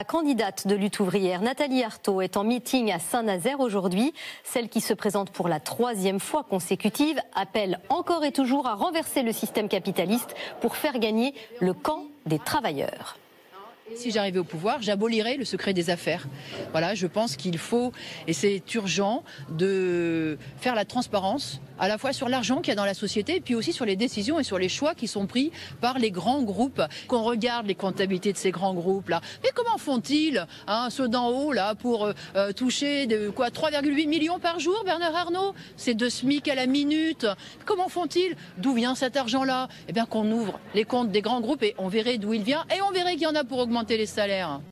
La candidate de lutte ouvrière Nathalie Arthaud est en meeting à Saint-Nazaire aujourd'hui. Celle qui se présente pour la 3e fois consécutive appelle encore et toujours à renverser le système capitaliste pour faire gagner le camp des travailleurs. Si j'arrivais au pouvoir, j'abolirais le secret des affaires. Voilà, je pense qu'il faut, et c'est urgent, de faire la transparence à la fois sur l'argent qu'il y a dans la société et puis aussi sur les décisions et sur les choix qui sont pris par les grands groupes. Qu'on regarde les comptabilités de ces grands groupes-là. Mais comment font-ils, ceux d'en haut, là, pour toucher 3,8 millions par jour, Bernard Arnault? C'est 2 SMIC à la minute. Comment font-ils? D'où vient cet argent-là? Eh bien, qu'on ouvre les comptes des grands groupes et on verrait d'où il vient et on verrait qu'il y en a pour augmenter les salaires.